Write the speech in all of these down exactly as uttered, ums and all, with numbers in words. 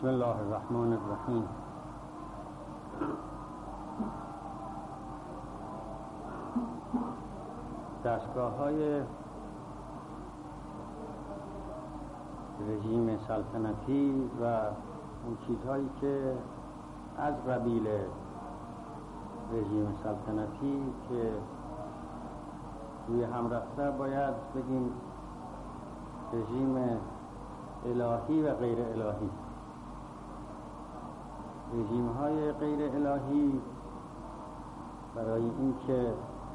بسم الله الرحمن الرحیم. دستگاه های رژیم سلطنتی و اون چیزهایی که از قبیل رژیم سلطنتی که روی هم رفته، باید بگیم رژیم الهی و غیر الهی. رژیم های غیر الهی برای اینکه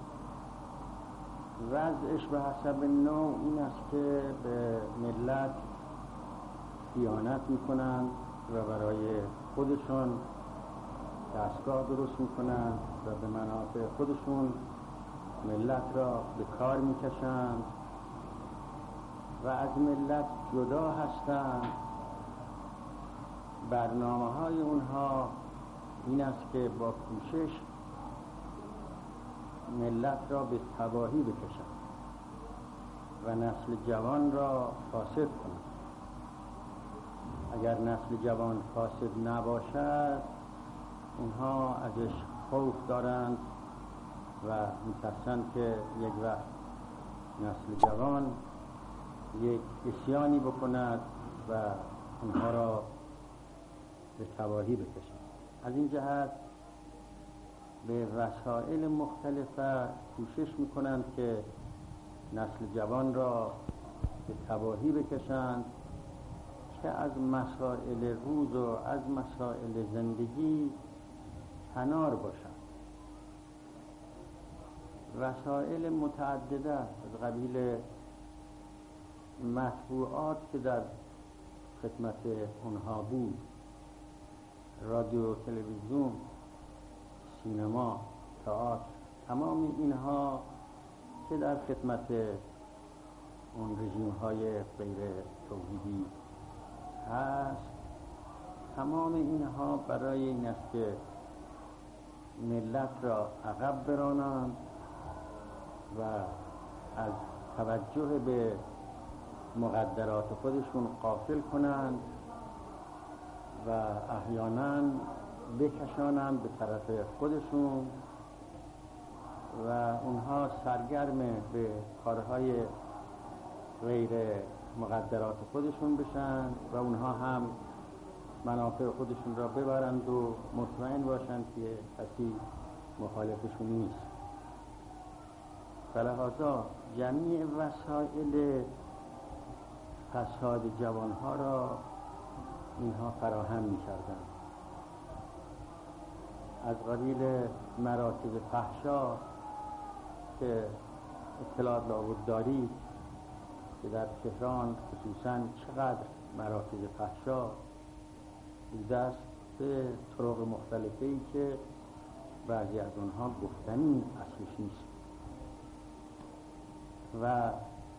وضعش به حسب نوع این است که به ملت خیانت میکنند و برای خودشون دستگاه درست میکنند و به منافع خودشون ملت را به کار میکشند و از ملت جدا هستند. برنامه های اونها این است که با کوشش ملت را به تباهی بکشند و نسل جوان را فاسد کنند. اگر نسل جوان فاسد نباشد، اونها ازش خوف دارند و می‌ترسند که یک وقت نسل جوان یک عصیانی بکند و اونها را به تباهی بکشند. از این جهت به وسایل مختلفه کوشش میکنند که نسل جوان را به تباهی بکشند که از مسائل روز و از مسائل زندگی کنار باشند. وسایل متعدده از قبیل مطبوعات که در خدمت اونها بود، رادیو، تلویزیون، سینما، تئاتر، تمام اینها که در خدمت اون رژیم های غیر توحیدی هست، تمام اینها برای این است که ملت را عقب برانند و از توجه به مقدرات خودشون غافل کنند و احیانا بکشانند به طرف خودشون و اونها سرگرم به کارهای غیر مقدرات خودشون بشن و اونها هم منافع خودشون را ببرند و مطمئن باشند که کسی مخالفشون نیست. فلذا جمیع وسایل فساد جوانها را اینها فراهم می کردن. از قبیل مراکز فحشا که اطلاعات لابد دارید که در تهران خصوصا چقدر مراکز فحشا بوده است به طرق مختلفی که بعضی از آنها گفتنی اصلش نیست. و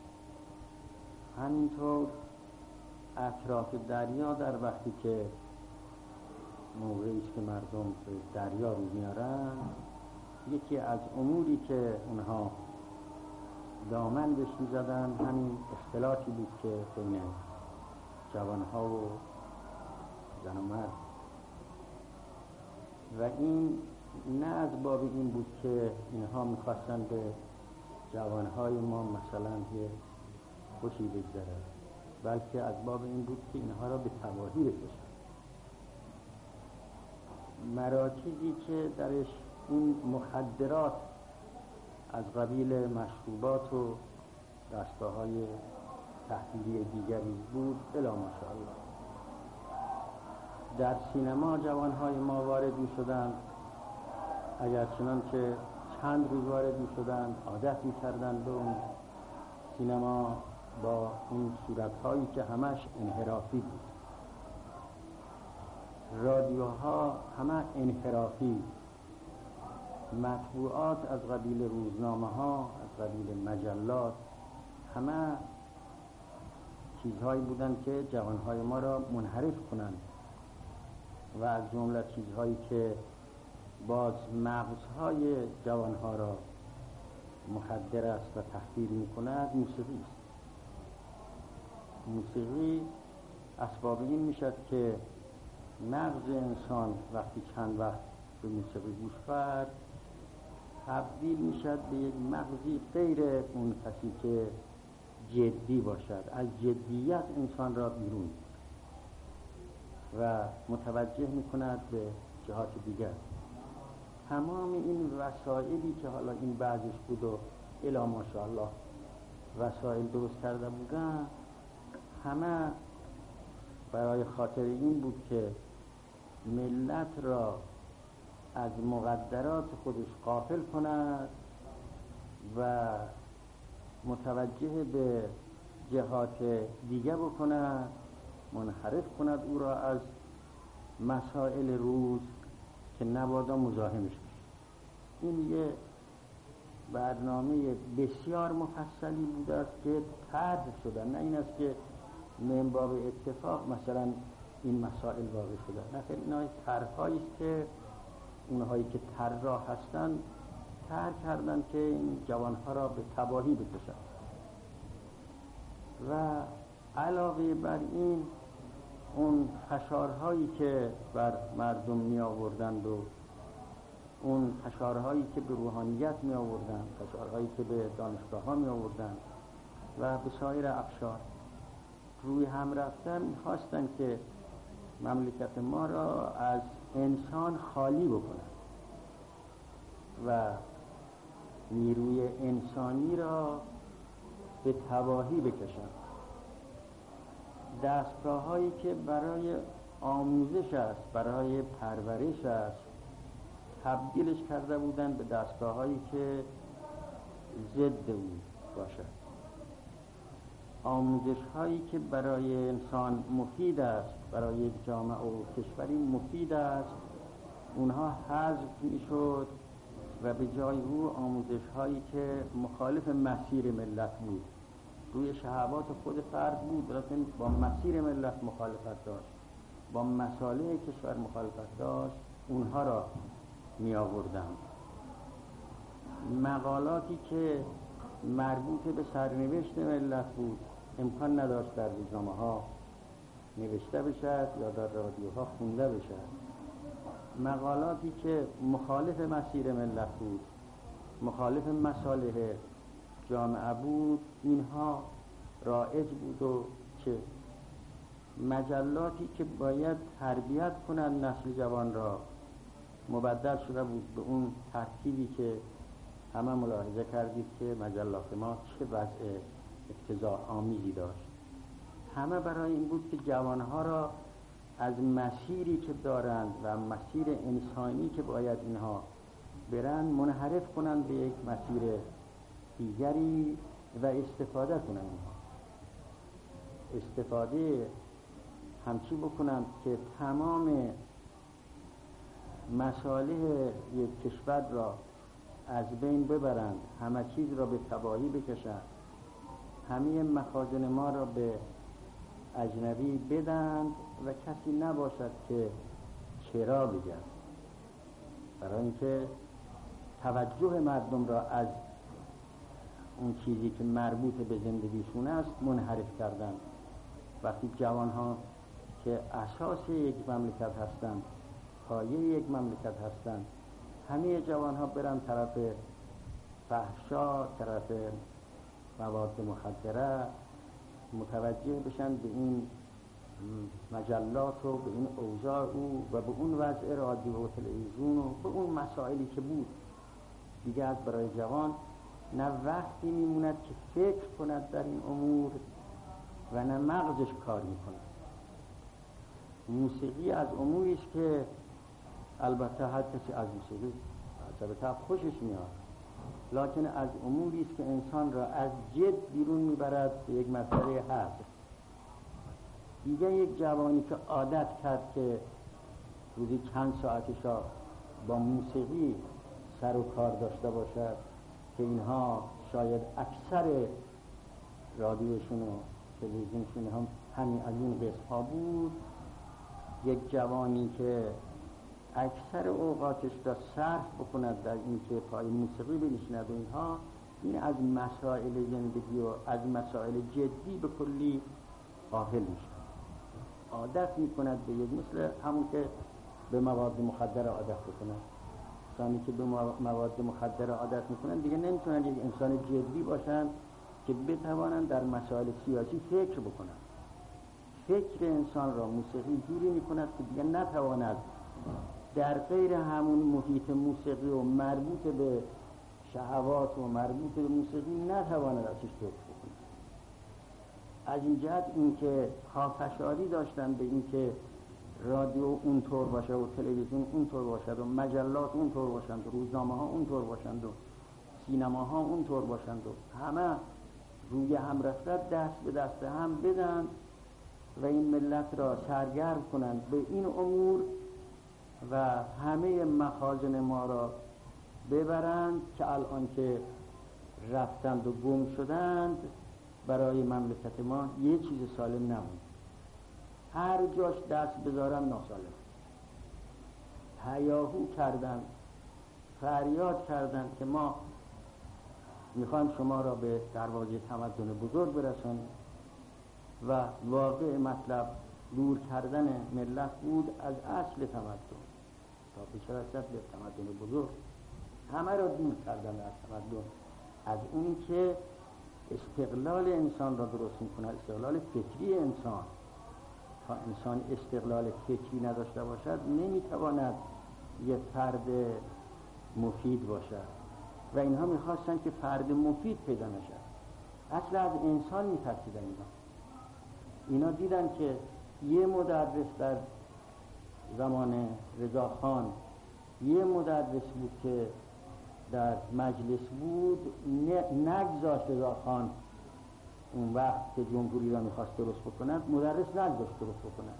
همینطور اطراف دریا، در وقتی که موقعی است که مردم به دریا رو میارن، یکی از اموری که اونها دامن بهش میزدن همین اختلاطی بود که بین جوانها و زن و مرد، و این نه از باب این بود که اینها میخواستن به جوانهای ما مثلا یه خوشی بگذره، بلکه از باب این بود که اینها را به تباهی بکشن. مراکزی که درش این مخدرات از قبیل مشروبات و دستگاه‌های تحلیلی دیگری بود، الا ماشاءالله. در سینما جوانهای ما وارد می شدند، اگر چنان که چند روز وارد می شدند عادت می کردند به اون سینما با اون صورتهایی که همش انحرافی بود. رادیوها همه انحرافی، مطبوعات از قبیل روزنامه ها، از قبیل مجلات، همه چیزهایی بودند که جوانهای ما را منحرف کنند و از جمله چیزهایی که باز مغزهای جوانها را مخدر است و تخدیر می کند موسیقی است. موسیقی اسباب این می شد که مغز انسان وقتی چند وقت به موسیقی گوش کرد تبدیل میشد به یک مغزی غیر اون کسی که جدی باشد، از جدیت انسان را بیرون و متوجه میکند به جهات دیگر. تمام این وسایلی که حالا این بعضش بود و الا ماشاءالله وسایل درست کرده بودن، همه برای خاطر این بود که ملت را از مقدرات خودش غافل کند و متوجه به جهات دیگه بکند، منحرف کند او را از مسائل روز که نبادا مزاحمش بشه. این یه برنامه بسیار مفصلی بوده است که طرح شده، نه این است که من باب اتفاق مثلا این مسائل واقع شده، نه خیلی اینا طرح‌هایی است که اونهایی که طراح هستن طرح کردن که این جوانها را به تباهی بکشند و علاوه بر این اون فشارهایی که بر مردم می آوردند و اون فشارهایی که به روحانیت می آوردند، فشارهایی که به دانشگاه ها می آوردند و به سایر اقشار روی هم رفتن، خواستن که مملکت ما را از انسان خالی بکنند و نیروی انسانی را به تباهی بکشند. دستگاه هایی که برای آموزش است، برای پرورش است، تبدیلش کرده بودند به دستگاه هایی که ضد او باشد. آموزش هایی که برای انسان مفید است، برای یک جامعه و کشوری مفید است، اونها حذف می شد و به جای او آموزش هایی که مخالف مسیر ملت بود، روی شهوات خود فرد بود، لیکن با مسیر ملت مخالفت داشت، با مصالح کشور مخالفت داشت، اونها را می آوردن. مقالاتی که مربوط به سرنوشت ملت بود امکان نداشت در روزنامه ها نوشته بشد یا در رادیوها خونده بشد. مقالاتی که مخالف مسیر ملت بود، مخالف مصالح جامعه بود، اینها رایج بود و چه مجلاتی که باید تربیت کنند نسل جوان را مبدل شده بود به اون ترتیبی که همه ملاحظه کردید که مجلات ما چه وضع افتضاح آمیزی داشت. همه برای این بود که جوانها را از مسیری که دارند و مسیر انسانی که باید اینها برند منحرف کنند به یک مسیر دیگری و استفاده کنند. اینها استفاده همچی بکنند که تمام مصالح یک کشور را از بین ببرند، همه چیز را به تباهی بکشند، همه مخازن ما را به اجنبی بدند و کسی نباشد که چرا بگن، برای اینکه توجه مردم را از اون چیزی که مربوط به زندگیشون است منحرف کردن. وقتی جوان ها که اساس یک مملکت هستند، پایه یک مملکت هستند، همه جوان ها برن طرف فحشا، طرف مواد مخدره، متوجه بشن به این مجلات و به این اوضاع او و به اون وضع رادیو و تلویزیون و به اون مسائلی که بود، دیگه از برای جوان نه وقتی میموند که فکر کند در این امور و نه مغزش کار میکند. موسیقی از اموری است که البته هر کسی از موسیقی البته خوشش میاد، لکن از اموری است که انسان را از جد بیرون میبرد به یک مسئله هست. دیگه یک جوانی که عادت کرد که روزی چند ساعتش را با موسیقی سر و کار داشته باشد که اینها شاید اکثر رادیوشون و تلویزیونشون هم همین از این قسم ها بود، یک جوانی که اکثر اوقاتش را صرف بکند در این که پای موسیقی بنشیند و اینها، این از مسائل زندگی و از مسائل جدی به کلی غافل میشه. عادت میکند به یک، مثل همون که به مواد مخدر عادت بکنن. انسانی که به مواد مخدر عادت میکنن دیگه نمیتونن یک انسان جدی باشن که بتوانن در مسائل سیاسی فکر بکنن. فکر انسان را موسیقی جوری میکند که دیگه نتواند در غیر همون محیط موسیقی و مربوط به شهوات و مربوط به موسیقی نتواند ازش فکر بکنه. از این جهت این که پافشاری داشتن به این که رادیو اونطور باشه و تلویزیون اونطور باشد و مجلات اونطور باشند و روزنامه ها اونطور باشند و سینما ها اونطور باشند و همه روی هم رفته دست به دست هم بدن و این ملت را سرگرم کنند به این امور و همه مخازن ما را ببرند که الان که رفتند و گم شدند برای مملکت ما یه چیز سالم نموند. هر جاش دست بذارن ناسالم. هیاهو کردن، فریاد کردن که ما میخوایم شما را به دروازه تمدن بزرگ برسانیم و واقع مطلب دور کردن ملت بود از اصل تمدن تا به رسد به تمدن بزرگ. همه را دور کردن از تمدن، از اون که استقلال انسان را درست میکنه، استقلال فکری انسان. تا انسان استقلال فکری نداشته باشد نمیتواند یه فرد مفید باشد و اینها میخواستن که فرد مفید پیدا نشد. اصلا از انسان میترسیدن اینا. اینا دیدن که یه مدرس در زمان رضاخان، یه مدرس بود که در مجلس بود، نگذاشت رضاخان اون وقت که جمهوری را میخواست درست بکند مدرس نگذاشت درست بکند،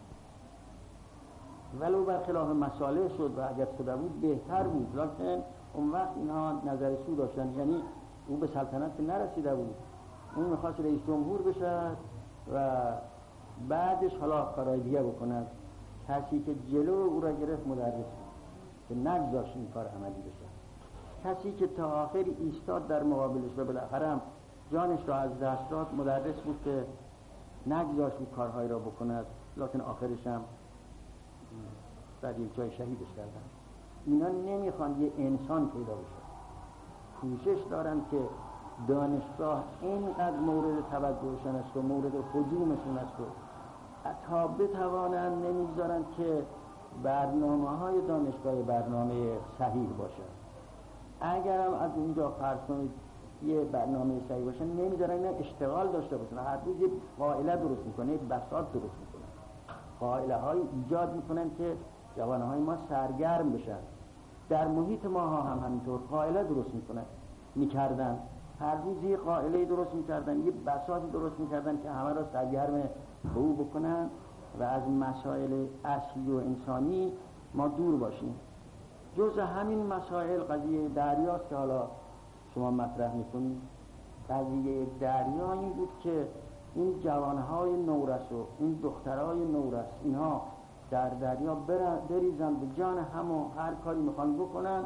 ولو برخلاف مسائل شد و اگر شده بود بهتر بود، لیکن اون وقت اینها نظر سو داشتن. یعنی او به سلطنت نرسیده بود، اون میخواست رئیس جمهور بشد و بعدش حالا کارهای دیگه بکند. کسی که جلو او را گرفت مدرس بود که نگذاشت این کار عملی بشه. کسی که تا آخر ایستاد در مقابلش و بالاخره هم جانش را از دست داد مدرس بود که نگذاشت این کارهای را بکند، لیکن آخرش هم در یک جای شهیدش کردن. اینا نمیخوان یه انسان پیدا بشه، کوشش دارن که دانشگاه اینقدر مورد توجهشون است و مورد هجومشون است و تا بتوانن نمیگذارن که برنامه های دانشگاه برنامه صحیح باشه. اگرم از اونجا فرض کنید یه برنامه صحیح باشه نمیذارن اینا اشتغال داشته باشن. هر روز یه قائله درست میکنه، بساط درست میکنه، قائله های ایجاد میکنن که جوانهای ما سرگرم بشن. در محیط ما ها هم همینطور قائله درست میکنن میکردن، هر روز یه قائله درست میکردن، یه بساط درست میکردن که همه را سرگرم به او بکنن و از مسائل اصلی و انسانی ما دور باشیم. جز همین مسائل قضیه دریاست که حالا شما مطرح میکنید. قضیه دریا این بود که این جوانهای نورس و این دخترهای نورس اینها در دریا بریزن به جان هم و هر کاری میخوان بکنن،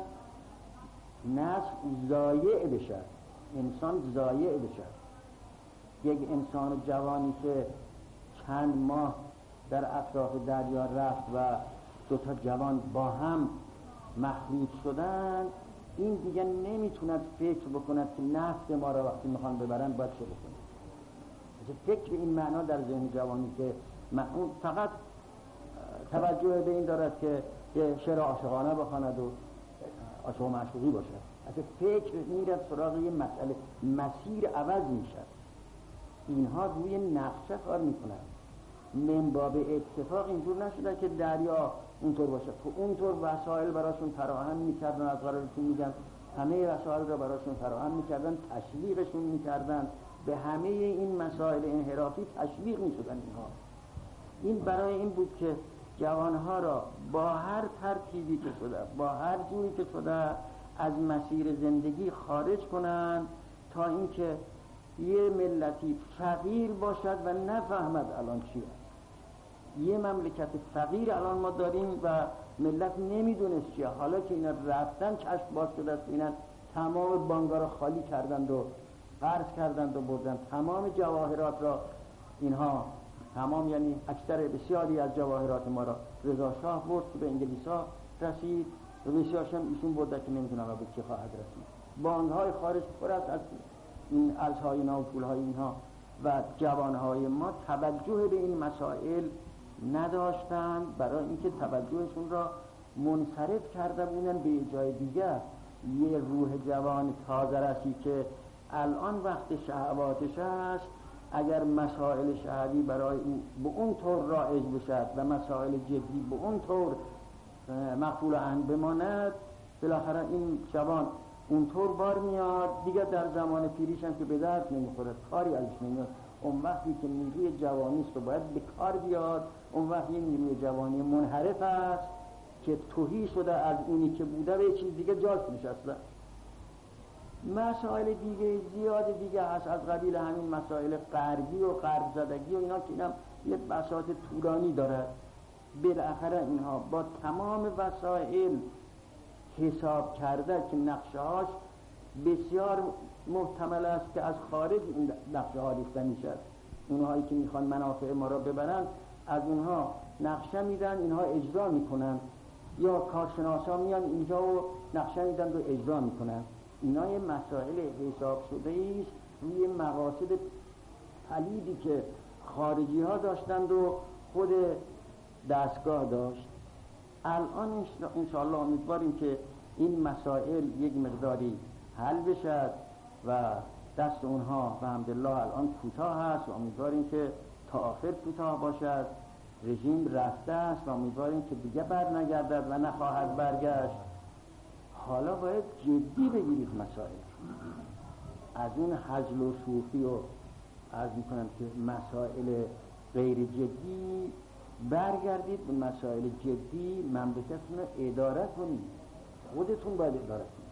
نسل ضایع بشه، انسان ضایع بشه. یک انسان جوانی که چند ماه در اطراف دریا رفت و دو تا جوان با هم مخلوط شدن، این دیگه نمیتوند فکر بکند که نفت ما را وقتی میخوان ببرن باید چه بکنه. فکر این معنا در ذهن جوانی که اون فقط توجه به این دارد که یه شعر عاشقانه بخواند و عاشق و معشوقی باشد، اصلا فکر میرد سراغ یه مسئله، مسیر عوض میشد. اینها روی نقشه کار میکنن. من باب اتفاق اینجور نشده که دریا اونطور باشه، تو اونطور وسایل براشون فراهم میکردن، از قرارتون میگن همه وسایل رو براشون فراهم میکردن، تشویقشون میکردن به همه این مسائل انحرافی تشویق میشدن. اینها این برای این بود که جوانها را با هر ترتیبی که شده، با هر جوری که شده از مسیر زندگی خارج کنن تا اینکه یه ملتی فقیر باشد و نفهمد الان چی است. یه مملکت فقیر الان ما داریم و ملت نمیدونست چیه. حالا که اینا رفتن چشم باز شده است، اینا تمام بانک‌ها را خالی کردند و قرض کردند و بردند، تمام جواهرات را اینها تمام یعنی اکثر بسیاری از جواهرات ما را رضا شاه برد که به انگلیس ها رسید و بسیارش هم ایشون برده که نمیدونم به چه خواهد رسید. بانک‌های خارج پر است از این ارزهای اینا و پولهای اینها و جوانهای ما توجه به این مسائل نداشتند، برای اینکه توجهشون را منصرف کرده بودن به جای دیگر. یه روح جوان تازه رسی که الان وقت شهواتش است، اگر مسائل شهوی برای این به اون طور رایج بشد و مسائل جدی به اون طور مقفول عن بماند، بالاخره این جوان اونطور بار میاد دیگه، در زمان پیریش هم که به درد نمیخوره، کاری ازش نمیاد. اون وقتی که نیروی جوانیست و باید به کار بیاد، اون وقتی نیروی جوانی منحرف است که تهی شده از اونی که بوده به چیز دیگه جاش نشسته. مسائل دیگه زیاد دیگه هست از قبیل همین مسائل غربی و غرب زدگی و اینا که اینم یه بساط طولانی داره. بالاخره اینها با تمام وسایل حساب کرده که نقشه هاش بسیار محتمل است که از خارج این نقشه ها ریخته میشد. اونهایی که میخوان منافع ما را ببرن از اونها نقشه میدن، اینها اجرا میکنن، یا کارشناسا میان اینجا و نقشه میدن و اجرا میکنن. اینا یه مسائل حساب شده ایست روی مقاصد پلیدی که خارجی ها داشتند و خود دستگاه داشت. الان انشاءالله امیدواریم که این مسائل یک مقداری حل بشد و دست اونها و الحمدلله الان کوتاه هست و امیدواریم که تا آخر کوتاه باشد. رژیم رفته است و امیدواریم که دیگه بر نگردد و نخواهد برگشت. حالا باید جدی بگیرید مسائل، از اون هزل و شوخی و عرض میکنم که مسائل غیر جدی برگردید به مسائل جدی. مملکتتون رو اداره کنید، خودتون باید اداره کنید.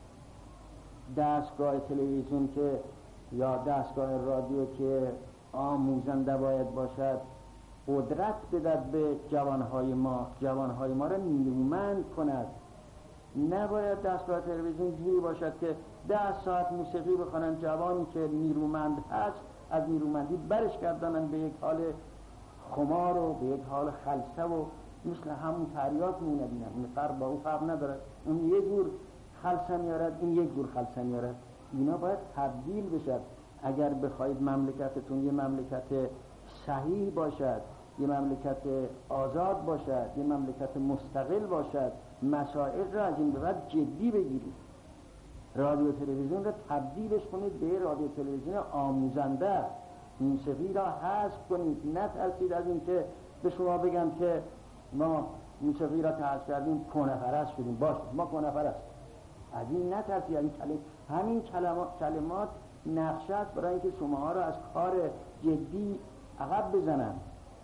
دستگاه تلویزیون که یا دستگاه رادیو که آموزنده باید باشد، قدرت بدهد به جوانهای ما، جوانهای ما را نیرومند کند. نباید دستگاه تلویزیون جوری باشد که ده ساعت موسیقی بخوانند، جوانی که نیرومند هست از نیرومندی برش گردانند به یک حال خمار و به یک حال خلسه و مثل همون تریاک میونه بینن. این فرق با اون فرق نداره، اون یک جور خلسه میارد، این یک جور خلسه میارد. اینا باید تبدیل بشد. اگر بخواید مملکتتون یه مملکت صحیح باشد، یه مملکت آزاد باشد، یه مملکت مستقل باشد، مسائل را از این به بعد جدی بگیرید. رادیو تلویزیون را تبدیلش کنید به رادیو تلویزیون آموزنده. موسیقی را حذف کنید. نترسید از این که به شما بگم که ما موسیقی را حذف کردیم کهنه پرست شدیم. باشه ما کهنه پرست، از این نترسید. این کلمات همین کلمات, کلمات نقشه است برای اینکه شما را از کار جدی عقب بزنن.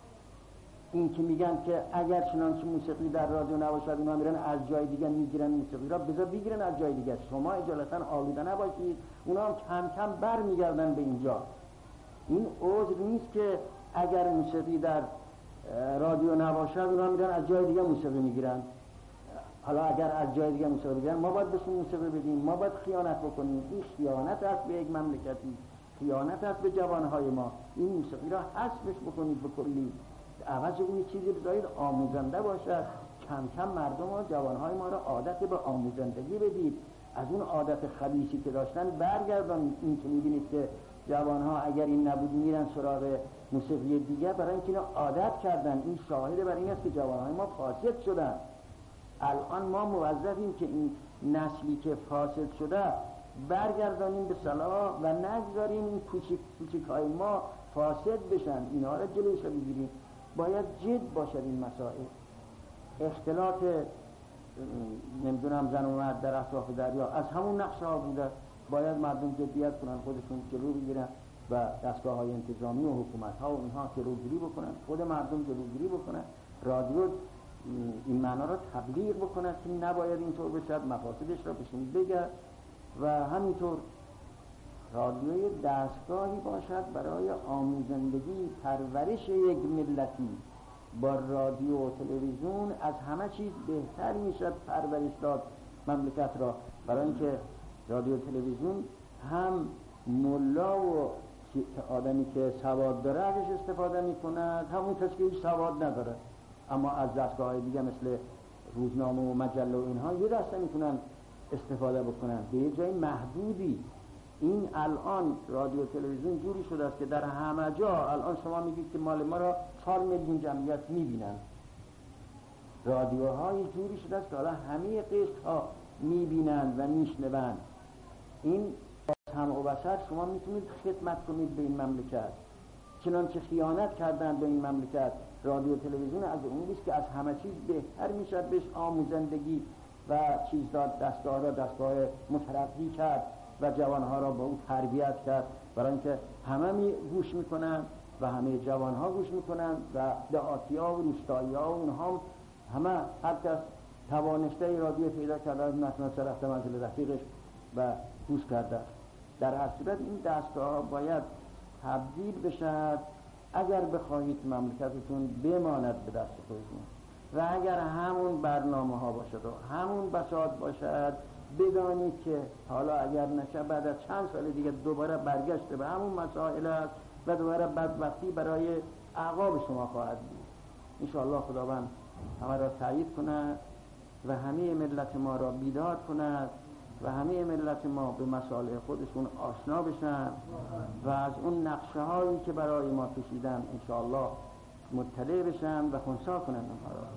این که میگن که اگر چنانچه موسیقی در رادیو نباشد اونا میرن از جای دیگه میگیرن موسیقی را، بذار بگیرن از جای دیگه، شما اجالتا آلوده نباشید. اونا هم کم کم بر میگردن به اینجا. این عذر نیست که اگر موسیقی در رادیو نباشد اونا میرن از جای دیگه موسیقی میگیرن. حالا اگر از جای دیگه موسیقی بگیرن ما باید بهشون موسیقی بدیم، ما باید خیانت بکنیم. این خیانت است به یک مملکتی، خیانت است به جوانهای ما. این موسیقی را حذفش بکنید به کلی، عوض اون چیزی بذارید آموزنده باشد. کم کم مردم و جوانهای ما را عادت به آموزندگی بدید، از اون عادت خبیثی که داشتن برگردان. این که میبینید که جوانها اگر این نبود میرن سراغ موسیقی دیگه، برای اینکه اینا عادت کردن. این شاهد بر این است که جوانهای ما فاسد شدن. الان ما موظفیم که این نسلی که فاسد شده برگردانیم به صلاح و نگذاریم این کوچیک کوچیک‌های ما فاسد بشن. اینا را جلوش رو بگیریم. باید جد باشد این مسائل. اختلاط نمیدونم زن و مرد در اطراف دریا از همون نقشه ها بوده. باید مردم جدیت کنن، خودشون جلو بگیرن و دستگاه های انتظامی و حکومت ها و اینها جلوگیری بکنن، خود مردم جلوگیری بکنن. رادیو این معنا را تبلیغ بکنه که نباید اینطور بشد، مفاسدش را بهشون بگه. و همینطور رادیوی دستگاهی باشد برای آموزندگی، پرورش یک ملتی. با رادیو و تلویزیون از همه چیز بهتر میشد پرورش داد مملکت را، برای اینکه رادیو و تلویزیون هم ملا و که آدمی که سواد داره ازش استفاده میکند، همون کسی که هیچ سواد نداره اما از دستگاه‌های دیگه مثل روزنامه و مجله و اینها یه دسته میتونن استفاده بکنن به یه جای محدودی. این الان رادیو تلویزیون جوری شده است که در همه جا الان شما میگید که مال ما را چهار میلیون جمعیت میبینن. رادیوهای جوری شده است که حالا همه قشر ها میبینند و میشنوند. این هم و بشر شما میتونید خدمت کنید به این مملکت، چنانچه خیانت کردن به این مملکت. رادیو تلویزیون از اون نیست که از همه چیز بهتر میشه بهش آموزندگی و چیز داد، دستگاه را دستگاه مترقی کرد و جوانها را با او تربیت کرد، برای اینکه همه می گوش میکنن و همه جوانها گوش میکنن و دهاتی‌ها و روستایی‌ها و اونها همه هر کس توانسته رادیو پیدا کرده نتونسته رفته منزل رفیقش و گوش کرده. در هر صورت این دستگاه باید تبدیل بشد اگر بخواهید مملکتتون بماند به دست خودتون و اگر همون برنامه ها باشد و همون بساط باشد، بدانید که حالا اگر نشه بعد از چند سال دیگه دوباره برگشته به همون مسائل است و دوباره بدبختی برای اعقاب شما خواهد بود. انشاءالله خداوند همه را تایید کند و همه ملت ما را بیدار کند و همه ملت ما به مسائل خودشون آشنا بشن و از اون نقشه هایی که برای ما کشیدن انشاءالله مطلع بشن و خنثی کنن اونها را.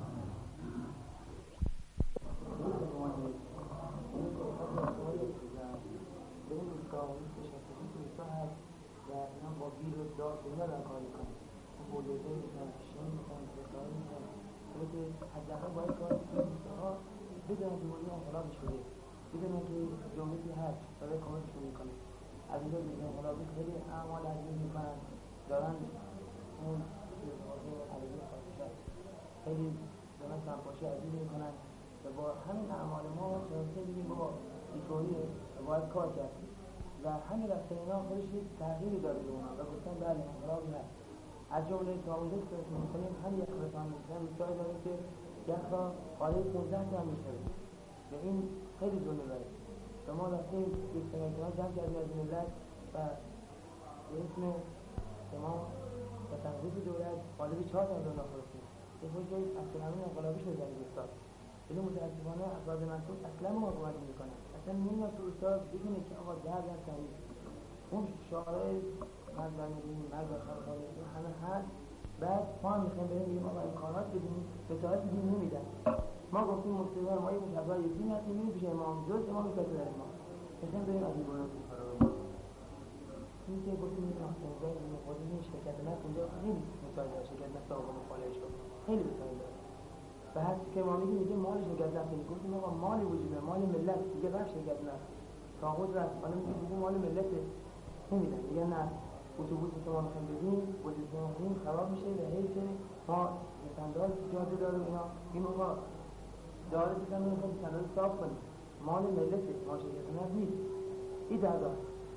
و هم با بیر و دار دنیا را کار میکنن هم بولوزه میکنن، شن میکنن، بکاری میکنن که حداقل باید کار میکنن ها بدونن که موضوع انقلابی شده، بدونن که جمعیتی هست برای کمکشون میکنه. از اینجا دیگه انقلابی خیلی اعمال عزیز میکنن، دارن اون علیه خواهشت خیلی دارن سنپاشی عزیز میکنن و با همین اعمال ما شناسته میگیم بابا اینطوریه و باید کار کرد و همین رفتن اینا خودش یک تغییری داره به اونا و گفتن بله انقلابی هست. از جمله تا اونجا که فکر میکنیم هم یک رسان میکنم مثال داره که یک را حاله پونزده تا هم میشنه و این خیلی ظلمه داره و ما رفتیم یک سنگران جمع کردیم از ملت و به اسم شما و تنظیف دولت حالبی چهار تا دولت خورستیم که خود جایی اصلا همین انقلابی شده در گفتاد ولی متاسفانه افراد منصوب اصلا ما حکومت میکنن، اصلا نمیاد تو استاد بگونه که آقا درد از کنید اون شعارهای مردانگی مرد و خرخانه همه هست. بعد ما هم میخوایم بریم بگیم آقا امکانات بدیم به ساعت بدیم نمیدن. ما گفتیم مفتدار ما یک مشابه یکی هستیم میریم پیش امام جز امام کسی در ما میخوایم بریم از این برون این که گفتیم این اونجا این خودی این شرکت نفت اونجا خیلی مثال داره، شرکت نفت آقا مخالش کن خیلی مثال داره و هست که ما میگیم میگیم مال شرکت نفت نیست، گفتیم آقا مالی وجوده مال ملت دیگه رفت شرکت نفت تاخود رفت حالا میگیم دیگه مال ملته نمیدن دیگه نه اتوبوسی که ما میخوایم بدیم بودیزی میخوایم خراب میشه و حیث ما سندال جاده داره اینا این آقا داره دیگه میخوایم سندال صاف کنیم مال ملته ما شرکت نفت نیست این دردار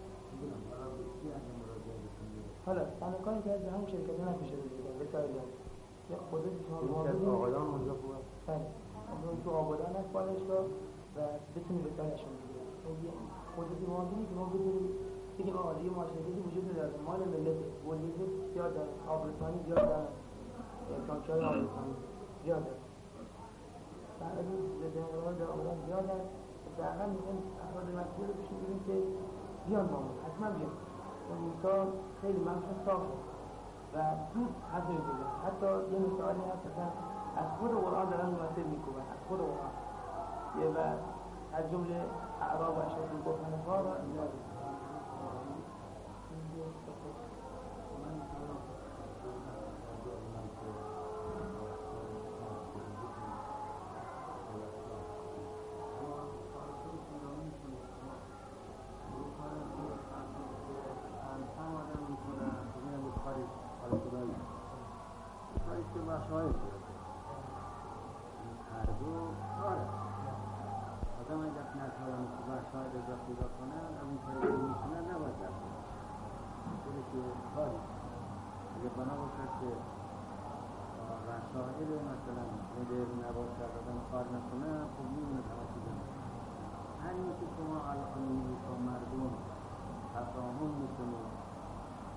حالا تنکایی که از همون شرکت نفت میشه دیگه بسیار جان یا خودت شما موضوع آقایان اونجا خوبه بله اون تو آبادان هست بالشگاه و بتونی به سرشون بگیره خودت موضوعی که ما بدونیم بگیم آقا دیگه معاشرتی وجود نداره مال ملت ولیزه زیاد داره آبرسانی زیاد داره تانکهای آبرسانی زیاد داره بعد از این زدنگرهای در آبادان زیاد هست دقیقا میخوایم افراد مسئول رو بشون بگیم که بیان با ما حتما بیان و موسا خیلی منشون صاف و زود حد میکنه. حتی یه مثالی هست مثلا از خود قرآن دارن مناسب میکنن از خود قرآن یه و از جمله اعراب و اشهر گفتن ها را شاید هر دو کاره آدم اگر نتوانه که بر شاید از پیدا کنن اون کاری که میکنن نباید در کنن خیلی که کاری اگر بنا باشد که رسائل مثلا مدر نباشد آدم کار نکنه خب میمونه توسیده همین که شما الان میگید با مردم تفاهم میکنید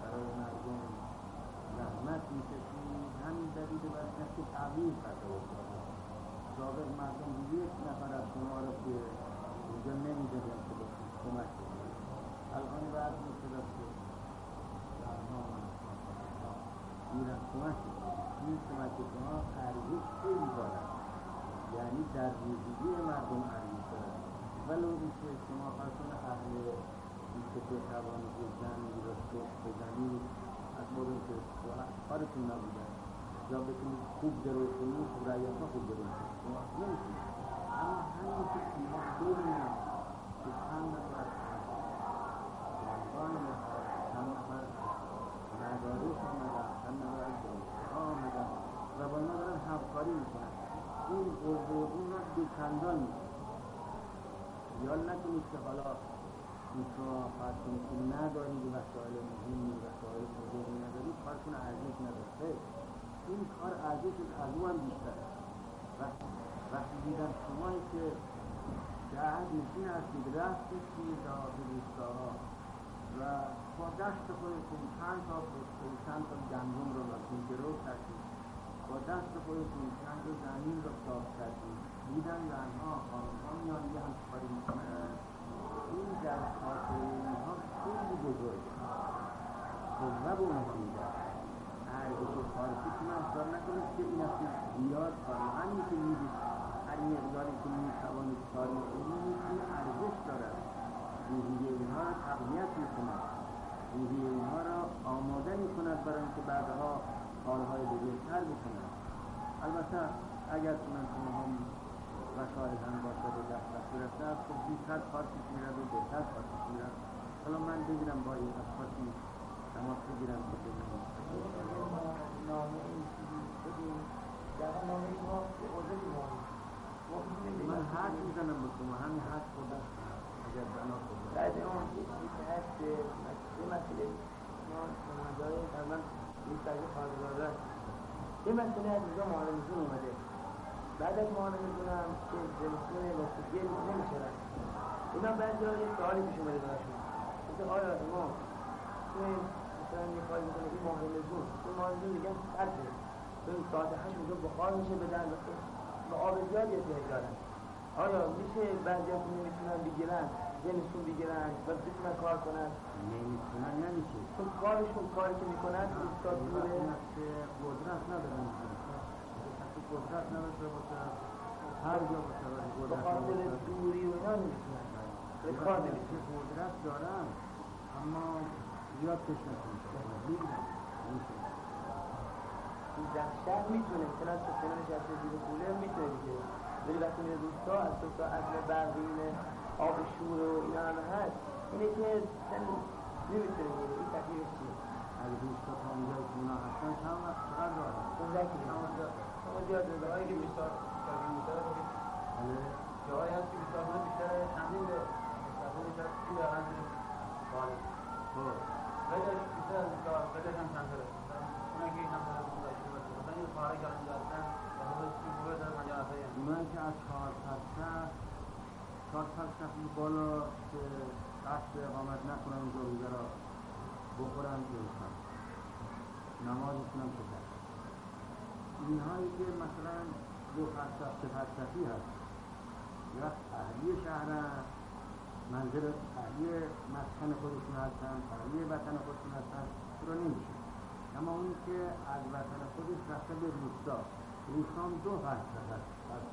که تغییر تصور کنه. سابق مردم یک نفر از شما رو که اونجا نمیدادن که باشید کمک کنید. الان بعد میشده که زنها میرن کمک کنید. این کمک شما ارزش خیلی بالا، یعنی در زندگی مردم ارزش داره. ولو اینکه شما فرسون اهل این که بتوانید یک زنی را سخت بزنید از مورد که کارتون نبوده یا بتونید خوب درو کنید، خوب رعیت ها خوب درو کنید شما نمیتونید. اما همین که شما ببینید که چند نفر مردان مثال چند نفر مدارس آمدن، چند نفر دانشگاه آمدن و با ما دارن همکاری میکنن، این قربه اون را دوچندان میکنن. خیال نکنید که حالا این شما فرض کنید که ندارید وسایل مهمی، وسایل مدرنی ندارید، کارتون ارزش نداره. این کار ارزشش از او هم بیشتره. وقتی دیدن شمایی که شهر نشین هستید رفتید توی داخل روستاها و با دست خودتون چند تا پسته چند تا گندم رو باشید گرو کردید، با دست خودتون چند تا زمین رو صاف کردید، دیدن زنها خانم‌ها میان یه همکاری میکنن، این در خاطر اینها خیلی بزرگه. قوه به اونها میده. ارزش خارجیتون احضار نکنید که این اصلا زیاد کاری همین که میدید هر مقداری که میتوانید کاری کنید این ارزش دارد. روحیه اینها را تقویت میکند، روحیه اینها را آماده میکند برای اینکه بعدها کارهای بزرگتر بکنند. البته اگر چنانچه هم وسایل هم باشد و دست دست برسته است خب زودتر کار پیش میرد و بهتر کار پیش میرد. حالا من بگیرم با این اشخاصی تماس بگیرم که بگیرم نامه این چیزی بگیم در نامه این ما عرضه بیمانی من حرف میزنم به شما همین حرف خود است اگر بنا خود است بعد اون یه چیزی که هست یه مسئله ما سمندهای تقریبا یک ساعت خواهدگاره یه مسئله از اینجا معالمزون اومده. بعد از معالمزون هم که زمستون نصفگیر نمیشدن اینا بعضی ها یه سوالی پیش اومده براشون مثل آیا ما توی مثلا یه کاری میکنه این معالمزون این معالمزون دیگه سرده تو این ساعت هشت اونجا بخار میشه بدن و آب زیادی احتیاج دارن. آیا میشه بعضی ها که نمیتونن بگیرن زمستون بگیرن و بتونن کار کنن؟ نمیتونن نمیشه چون کارشون کاری که میکنن ایستاد دوره قدرت ندارن کسی قدرت نداشته باشه هر جا باشه به خاطر دوری و اینا نمیتونن به کار نمیتونن. قدرت دارن اما زیاد کش نکنن بگیرن نمیتونن. این در شهر میتونه مثلا تو خونه نشسته زیر کوله میتونه دیگه ولی وقتی میره روستا از تو تا عدم برقینه آب شور و اینا همه هست اینه که نمیتونه میره. این تکلیفش چیه؟ از روستا تا اونجایی که اونا هستن چند وقت چقدر دارن؟ اونجا که شما زیاد داره هایی که بیشتر بیشتر جاهایی هست که بیشتر بوده بیشتر چندین به مستقل بیشتر چی دارن باله خب بهش بیشتر از بیشتر بهش هم چند داره اونه که هم داره بوده مثلا این خواهره که اینجا هستن و همه چی بوده داره مجال هستن اونایی که از چهار فرسخ چهار فرسخ بالا که قصد اقامت نکنن اونجا روزه را بخورن برسن نمازشون هم شده. اینهایی که مثلا دو فرسخ سه فرسخی هست یا اهلی شهرن منزل اهلی مسکن خودشون هستن اهلی وطن خودشون هستن رو نمیشه. اما اون که از وطن خودش رفته به روستا روستا هم دو فرسخ هست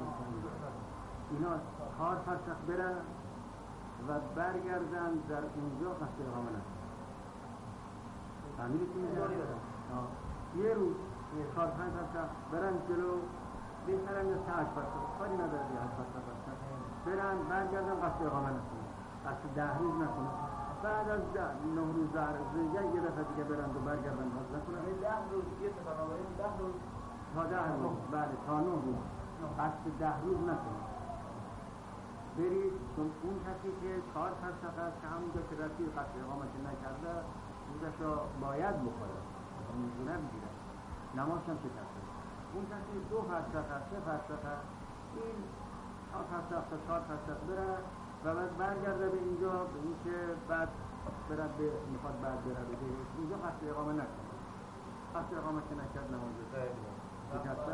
اینا چهار فرسخ برن و برگردن در اونجا قصد اقامه نکنن. فهمیدی که میگه؟ یه روز چهار پنج فرسخ برن جلو بهترن یا سه هشت فرسخ کاری نداره یه هشت فرسخ برن برگردن قصد اقامه نکنن قصد ده روز نکنن. بعد از ده نه روز ده روز یه دفعه دیگه برن و برگردن قصد نکنن ده روز یه تفاقه ده روز تا ده روز بله تا نه روز قصد ده روز نکنن برید. چون اون کسی که چهار فرسخ است که همونجا که رفیق قصد اقامت نکرده روزش را باید بخوره میتونه بگیره نماز هم شکسته. اون کسی دو فرسخ است سه فرسخ است این چهار فرسخ تا چهار فرسخ بره و بعد برگرده به اینجا به این که بعد برد به میخواد بعد برد به اینجا قصد اقامه نکنه. قصد اقامت که نکرد نماز شکسته.